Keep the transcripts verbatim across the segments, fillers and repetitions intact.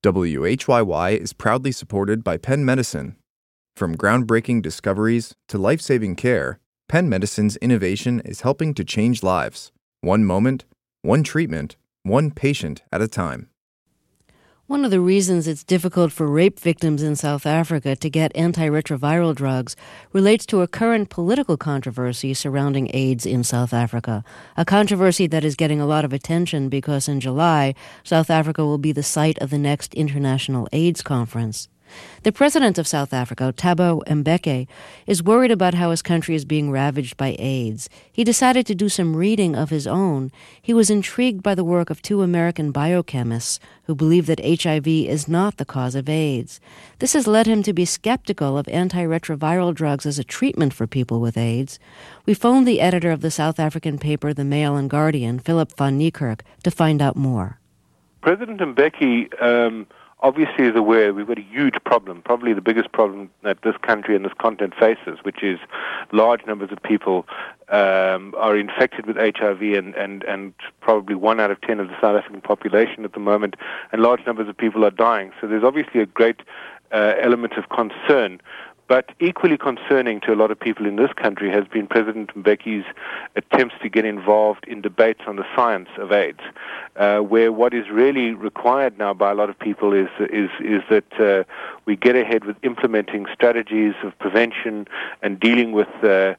W H Y Y is proudly supported by Penn Medicine. From groundbreaking discoveries to life-saving care, Penn Medicine's innovation is helping to change lives, one moment, one treatment, one patient at a time. One of the reasons it's difficult for rape victims in South Africa to get antiretroviral drugs relates to a current political controversy surrounding AIDS in South Africa, a controversy that is getting a lot of attention because in July, South Africa will be the site of the next International AIDS Conference. The president of South Africa, Thabo Mbeki, is worried about how his country is being ravaged by AIDS. He decided to do some reading of his own. He was intrigued by the work of two American biochemists who believe that H I V is not the cause of AIDS. This has led him to be skeptical of antiretroviral drugs as a treatment for people with AIDS. We phoned the editor of the South African paper The Mail and Guardian, Philip van Niekerk, to find out more. President Mbeki um obviously is aware we've got a huge problem, probably the biggest problem that this country and this continent faces, which is large numbers of people um, are infected with H I V and, and, and probably one out of ten of the South African population at the moment, and large numbers of people are dying. So there's obviously a great uh, element of concern. But equally concerning to a lot of people in this country has been President Mbeki's attempts to get involved in debates on the science of AIDS, uh, where what is really required now by a lot of people is is is that uh, we get ahead with implementing strategies of prevention and dealing with uh,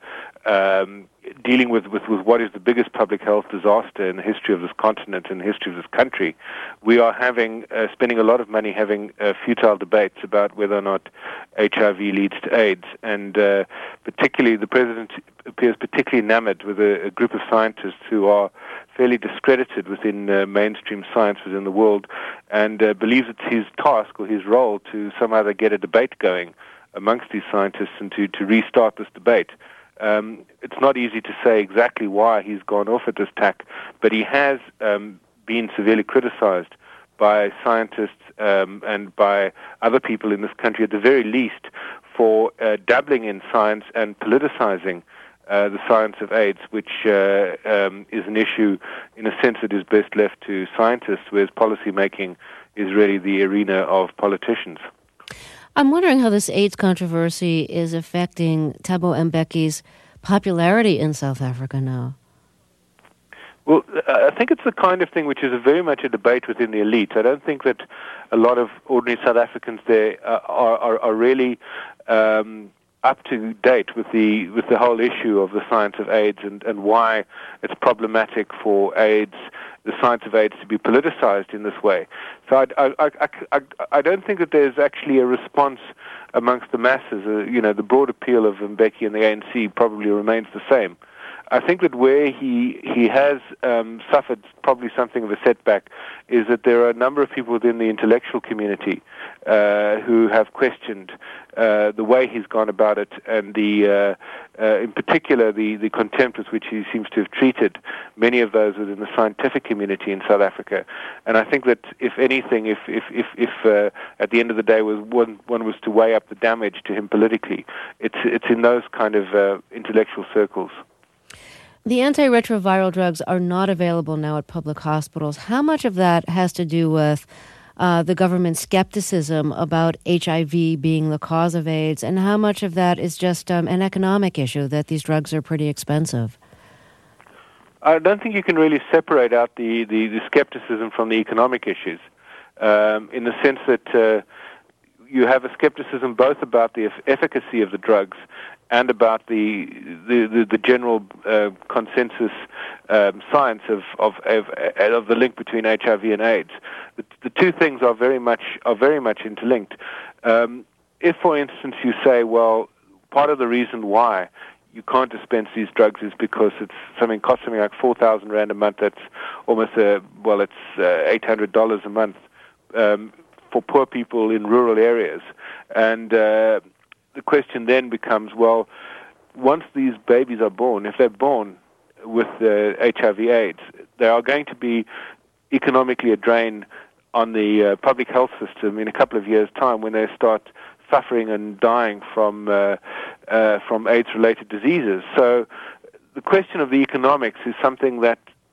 um, dealing with, with, with what is the biggest public health disaster in the history of this continent and the history of this country. We are having uh, spending a lot of money having uh, futile debates about whether or not H I V leads to AIDS, and uh, particularly the president appears particularly enamored with a, a group of scientists who are fairly discredited within uh, mainstream science within the world, and uh, believes it's his task or his role to somehow get a debate going amongst these scientists and to, to restart this debate. Um, it's not easy to say exactly why he's gone off at this tack, but he has um, been severely criticized by scientists um, and by other people in this country, at the very least, for uh, dabbling in science and politicizing uh, the science of AIDS, which uh, um, is an issue, in a sense, that is best left to scientists, whereas policy making is really the arena of politicians. I'm wondering how this AIDS controversy is affecting Thabo Mbeki's popularity in South Africa now. Well, I think it's the kind of thing which is a very much a debate within the elite. I don't think that a lot of ordinary South Africans there uh, are, are, are really um, up to date with the with the whole issue of the science of AIDS and, and why it's problematic for AIDS, the science of AIDS, to be politicized in this way. So I, I, I, I, I don't think that there's actually a response amongst the masses. Uh, you know, the broad appeal of Mbeki and the A N C probably remains the same. I think that where he he has um, suffered probably something of a setback is that there are a number of people within the intellectual community uh, who have questioned uh, the way he's gone about it, and the uh, uh, in particular the, the contempt with which he seems to have treated many of those within the scientific community in South Africa. And I think that if anything, if if if, if uh, at the end of the day was one one was to weigh up the damage to him politically, it's it's in those kind of uh, intellectual circles. The antiretroviral drugs are not available now at public hospitals. How much of that has to do with uh, the government's skepticism about H I V being the cause of AIDS, and how much of that is just um, an economic issue, that these drugs are pretty expensive? I don't think you can really separate out the, the, the skepticism from the economic issues, um, in the sense that uh, you have a skepticism both about the efficacy of the drugs and about the the, the, the general uh, consensus um, science of, of of of the link between H I V and AIDS. The, the two things are very much are very much interlinked. Um, if, for instance, you say, well, part of the reason why you can't dispense these drugs is because it's something costs something like four thousand rand a month. That's almost a well, it's uh, eight hundred dollars a month um, for poor people in rural areas, and uh, the question then becomes, well, once these babies are born, if they're born with uh, H I V AIDS, they are going to be economically a drain on the uh, public health system in a couple of years' time when they start suffering and dying from uh, uh, from AIDS-related diseases. So the question of the economics is something that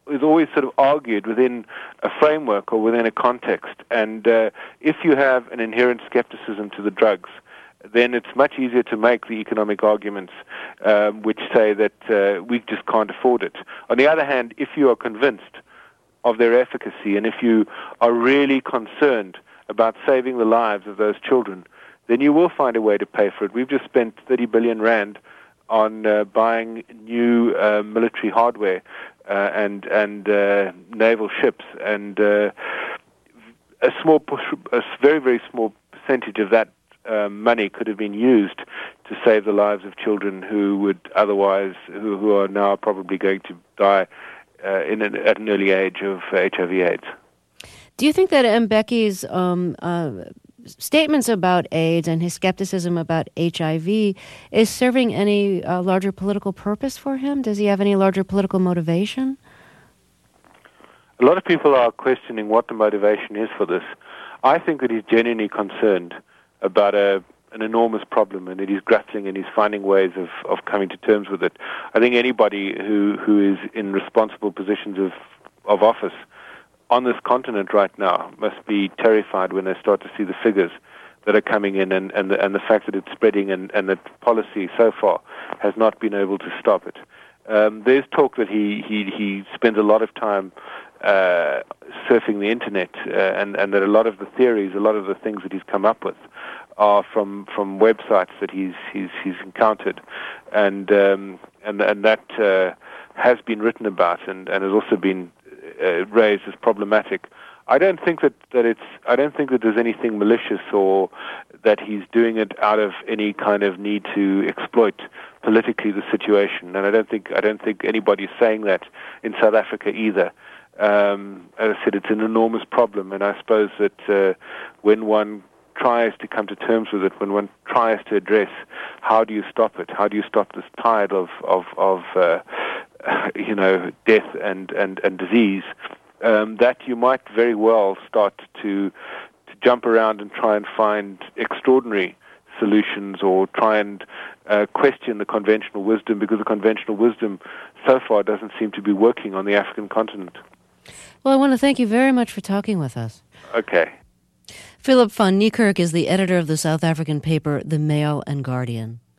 is always sort of argued within a framework or within a context. And uh, if you have an inherent skepticism to the drugs, then it's much easier to make the economic arguments um, which say that uh, we just can't afford it. On the other hand, if you are convinced of their efficacy and if you are really concerned about saving the lives of those children, then you will find a way to pay for it. We've just spent thirty billion rand on uh, buying new uh, military hardware uh, and and uh, naval ships, and uh, a small, push, a very very small percentage of that uh, money could have been used to save the lives of children who would otherwise, who, who are now probably going to die uh, in an, at an early age of H I V/AIDS. Do you think that Mbeki's um, uh, statements about AIDS and his skepticism about H I V is serving any uh, larger political purpose for him? Does he have any larger political motivation? A lot of people are questioning what the motivation is for this. I think that he's genuinely concerned about a, an enormous problem and that he's grappling and he's finding ways of, of coming to terms with it. I think anybody who, who is in responsible positions of, of office on this continent right now must be terrified when they start to see the figures that are coming in and, and, the, and the fact that it's spreading and, and that policy so far has not been able to stop it. Um, there's talk that he, he, he spends a lot of time uh, surfing the internet uh, and, and that a lot of the theories, a lot of the things that he's come up with are from, from websites that he's, he's, he's encountered. And, um, and, and that uh, has been written about and, and has also been Uh, raised as problematic. I don't think that, that it's. I don't think that there's anything malicious or that he's doing it out of any kind of need to exploit politically the situation. And I don't think. I don't think anybody's saying that in South Africa either. Um, as I said, it's an enormous problem, and I suppose that uh, when one tries to come to terms with it, when one tries to address how do you stop it, how do you stop this tide of of of uh, you know, death and, and, and disease, um, that you might very well start to to jump around and try and find extraordinary solutions or try and uh, question the conventional wisdom, because the conventional wisdom so far doesn't seem to be working on the African continent. Well, I want to thank you very much for talking with us. Okay. Philip van Niekerk is the editor of the South African paper The Mail and Guardian.